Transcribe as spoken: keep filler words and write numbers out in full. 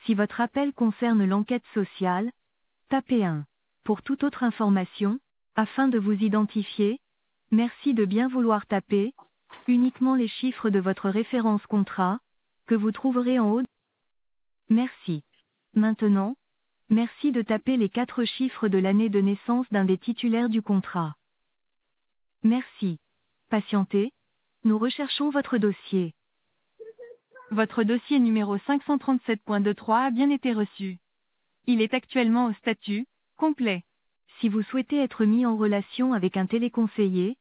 Si votre appel concerne l'enquête sociale, tapez un. Pour toute autre information, afin de vous identifier, merci de bien vouloir taper uniquement les chiffres de votre référence contrat, que vous trouverez en haut. Merci. Maintenant, merci de taper les quatre chiffres de l'année de naissance d'un des titulaires du contrat. Merci. Patientez, nous recherchons votre dossier. Votre dossier numéro cinq cent trente-sept point vingt-trois a bien été reçu. Il est actuellement au statut complet. Si vous souhaitez être mis en relation avec un téléconseiller,